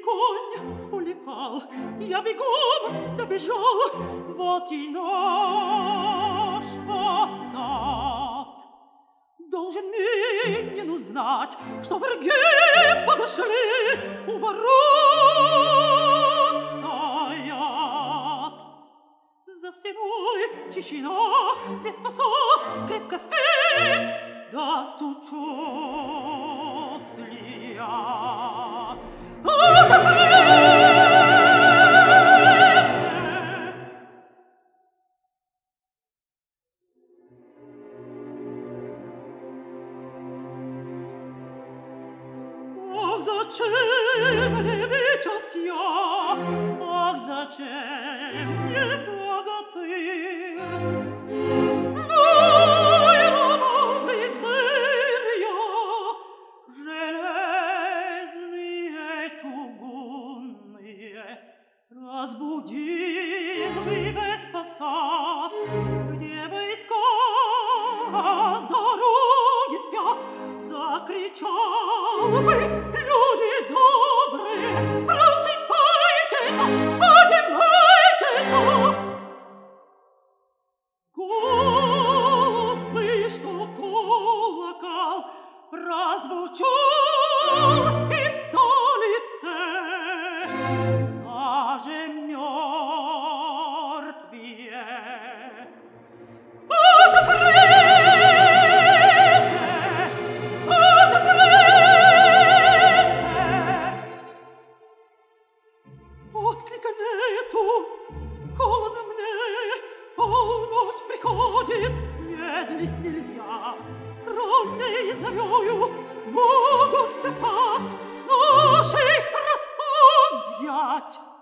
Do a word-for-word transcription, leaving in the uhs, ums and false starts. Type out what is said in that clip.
конь улепал, я бегом добежал, вот и наш посад. Должен Минин узнать, что враги подошли, у ворот стоят. За стеной тишина, весь посад крепко спит, да стучусь ли я. Отоприте! Ах, зачем ревитесь я? Ах, зачем не богатырь? Вырвал преддверья железные, чугунные, разбудил бы весь посад, где войска с дороги спят, закричал бы: люди добрые, просыпайтесь, поднимайтесь! Голос бы, что колокол прозвучал, и встали все, даже мертвые. Отоприте! Отклика нету, холодно мне, полночь приходит, медлить нельзя. Ранней зарею могут напасть, наших врасплох взять.